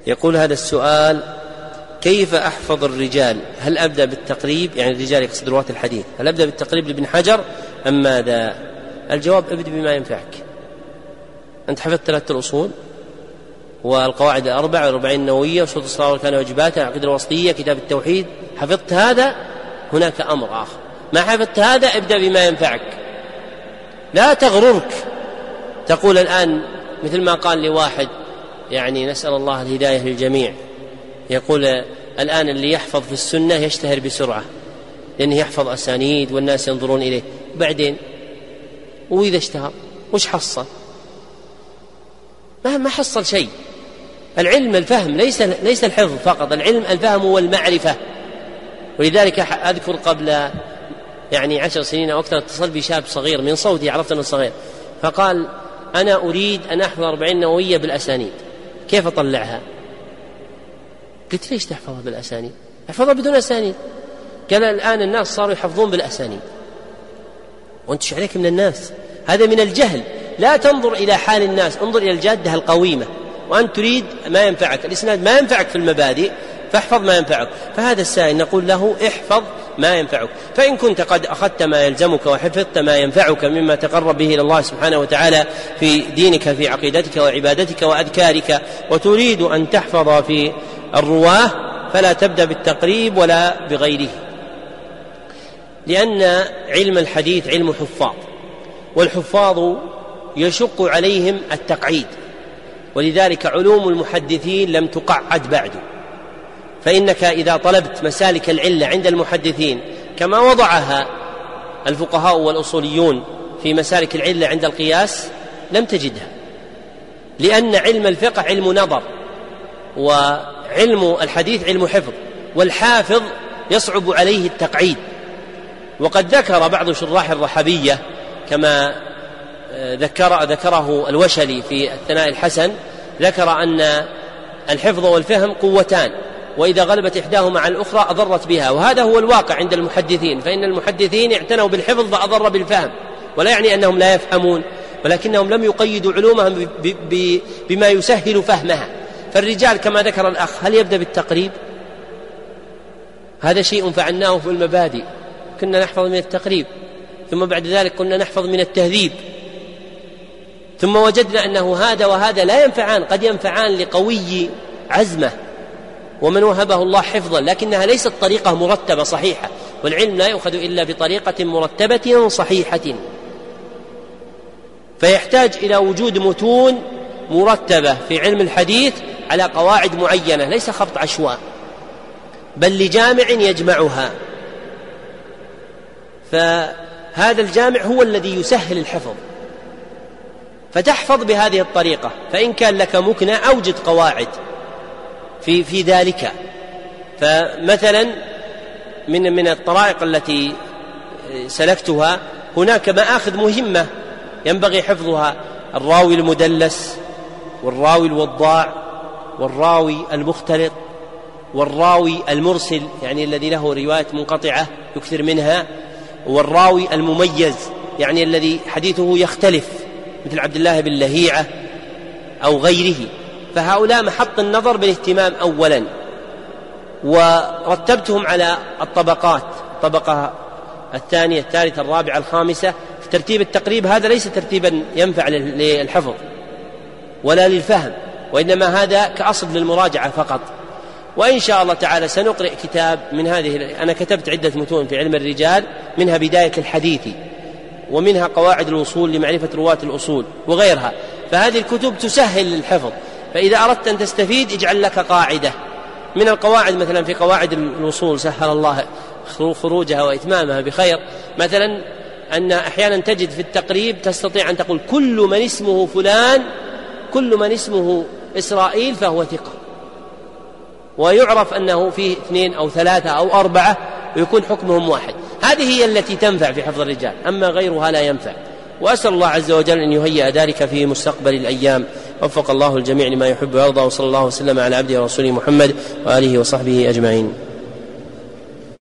يقول هذا السؤال: كيف أحفظ الرجال؟ هل أبدأ بالتقريب، يعني الرجال يقصد رواة الحديث، هل أبدأ بالتقريب لابن حجر أم ماذا؟ الجواب: ابدأ بما ينفعك. أنت حفظت 3 الأصول والقواعد 4 والأربعين النووية وشروط الصلاة والأركان وواجباتها العقيدة الوسطية كتاب التوحيد، حفظت هذا، هناك أمر آخر. ما حفظت هذا ابدأ بما ينفعك. لا تغررك تقول الآن مثل ما قال لواحد، يعني نسأل الله الهداية للجميع، يقول الآن اللي يحفظ في السنة يشتهر بسرعة لأنه يحفظ أسانيد والناس ينظرون إليه، بعدين وإذا اشتهر وش حصل؟ ما حصل شيء. العلم الفهم، ليس الحفظ فقط، العلم الفهم والمعرفة. ولذلك أذكر قبل 10 سنين أو أكثر اتصل بشاب صغير، من صوتي عرفت أنه صغير، فقال: أنا أريد أن أحفظ 40 نووية بالأسانيد، كيف أطلعها؟ قلت: ليش تحفظها بالأسانيد؟ احفظها بدون أسانيد. قال: الآن الناس صاروا يحفظون بالأسانيد وأنت شو عليك من الناس؟ هذا من الجهل. لا تنظر إلى حال الناس، انظر إلى الجادة القويمة. وأنت تريد ما ينفعك، الإسناد ما ينفعك في المبادئ، فاحفظ ما ينفعك. فهذا السائل نقول له: احفظ ما ينفعك. فإن كنت قد أخذت ما يلزمك وحفظت ما ينفعك مما تقرب به إلى الله سبحانه وتعالى في دينك، في عقيدتك وعبادتك وأذكارك، وتريد أن تحفظ في الرواه، فلا تبدأ بالتقريب ولا بغيره، لأن علم الحديث علم حفاظ، والحفاظ يشق عليهم التقعيد، ولذلك علوم المحدثين لم تقعد بعد. فإنك إذا طلبت مسالك العلة عند المحدثين كما وضعها الفقهاء والأصوليون في مسالك العلة عند القياس لم تجدها، لأن علم الفقه علم نظر، وعلم الحديث علم حفظ، والحافظ يصعب عليه التقعيد. وقد ذكر بعض شراح الرحبية كما ذكره الوشلي في الثناء الحسن، ذكر أن الحفظ والفهم قوتان، وإذا غلبت إحداهما على الأخرى أضرت بها، وهذا هو الواقع عند المحدثين. فإن المحدثين اعتنوا بالحفظ فأضر بالفهم، ولا يعني أنهم لا يفهمون، ولكنهم لم يقيدوا علومهم بما يسهل فهمها. فالرجال كما ذكر الأخ، هل يبدأ بالتقريب؟ هذا شيء فعلناه في المبادئ، كنا نحفظ من التقريب، ثم بعد ذلك كنا نحفظ من التهذيب، ثم وجدنا أنه هذا وهذا لا ينفعان، قد ينفعان لقوي عزمه ومن وهبه الله حفظا، لكنها ليست طريقة مرتبة صحيحة، والعلم لا يؤخذ إلا بطريقة مرتبة صحيحة، فيحتاج إلى وجود متون مرتبة في علم الحديث على قواعد معينة، ليس خبط عشواء، بل لجامع يجمعها. فهذا الجامع هو الذي يسهل الحفظ، فتحفظ بهذه الطريقة. فإن كان لك مكنة أوجد قواعد في ذلك. فمثلا من الطرائق التي سلكتها هناك مآخذ مهمة ينبغي حفظها: الراوي المدلس، والراوي الوضاع، والراوي المختلط، والراوي المرسل يعني الذي له رواية منقطعة يكثر منها، والراوي المميز يعني الذي حديثه يختلف مثل عبد الله بن لهيعة أو غيره. فهؤلاء محط النظر بالاهتمام أولا، ورتبتهم على الطبقات، الطبقة الثانية الثالثة الرابعة الخامسة في ترتيب التقريب. هذا ليس ترتيبا ينفع للحفظ ولا للفهم، وإنما هذا كأصل للمراجعة فقط. وإن شاء الله تعالى سنقرأ كتاب من هذه، أنا كتبت عدة متون في علم الرجال، منها بداية الحديث، ومنها قواعد الوصول لمعرفة رواة الأصول وغيرها. فهذه الكتب تسهل الحفظ، فإذا أردت أن تستفيد اجعل لك قاعدة من القواعد. مثلا في قواعد الوصول سهل الله خروجها وإتمامها بخير، مثلا أن أحيانا تجد في التقريب تستطيع أن تقول: كل من اسمه فلان، كل من اسمه إسرائيل فهو ثقة، ويعرف أنه فيه 2 أو 3 أو 4 ويكون حكمهم واحد. هذه هي التي تنفع في حفظ الرجال، أما غيرها لا ينفع. وأسأل الله عز وجل أن يهيئ ذلك في مستقبل الأيام. وفق الله الجميع لما يحب ويرضى، وصلى الله وسلم على عبده ورسوله محمد وآله وصحبه أجمعين.